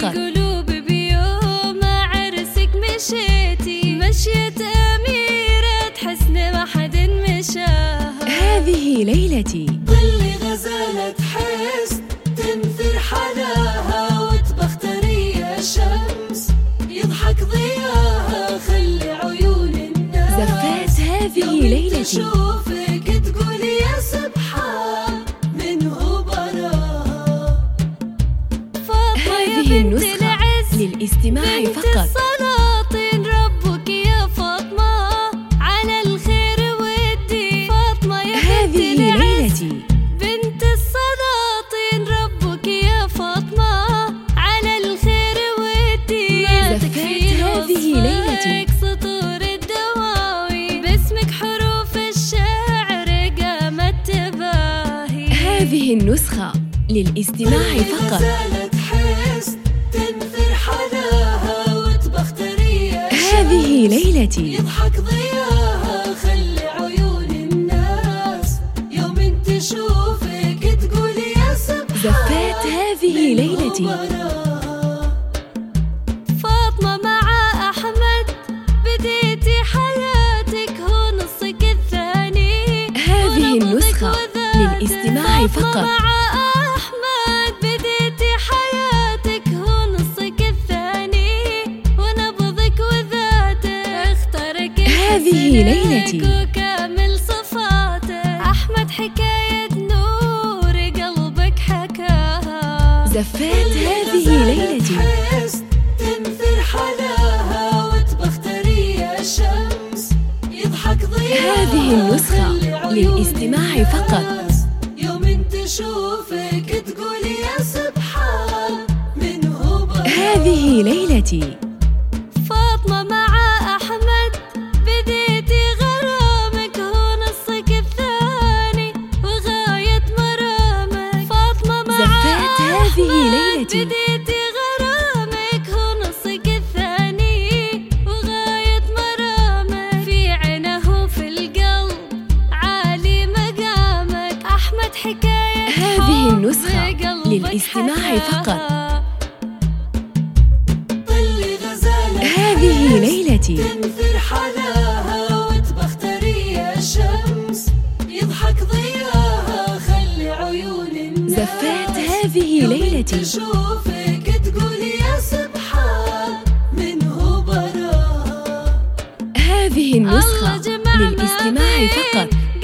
القلوب بيوم عرسك مشيتي مشيت أميرة حسن ما حد مشاها. هذه ليلتي. ظلي غزالة حسن تنثر حلاها وتبختري يا شمس يضحك ضياها خلي عيون الناس. زفات هذه ليلتي. تشوفك تقولي يا سبحان من هو براها. هذه النسخة للاستماع فقط. السلاطين ربك يا فاطمة على الخير والدين. فاطمة يا هذه ليلتي. بنت السلاطين ربك يا فاطمة على الخير والدين. زفات هذه ليلتي. سطور الدواوي باسمك حروف الشعر قامت تباهي. هذه النسخة للاستماع فقط. هذه ليلتي. يضحك ضياها خلي عيون الناس يوم تشوفك تقولي يا سبحان. زفات هذه ليلتي. فاطمة مع أحمد بديتي حياتك هو نصك الثاني. هذه النسخة للاستماع فقط. هذه ليلتي. وكامل صفاته أحمد حكاية نور قلبك حكاها. زفات هذه ليلتي. تنثر حلاها وتبختري يا شمس يضحك ضياها. هذه النسخة للاستماع فقط. يوم تشوفك تقولي يا سبحان من هو براها. هذه ليلتي. فاطمة مع أحمد بديتي غرامك هو نصك الثاني وغاية مرامك. فاطمة مع زفات هذه ليلتي. بديتي غرامك هو نصك الثاني وغاية مرامك. في عينه وفي القلب عالي مقامك. أحمد حكاية هذه النسخة للاستماع فقط. هذه ليلتي. تنثر حلاها وتبختري يا شمس يضحك ضياها خلي عيون الناس. زفات هذه ليلتي. تشوفك تقولي يا سبحان من هو براها. هذه النسخة للاستماع فقط.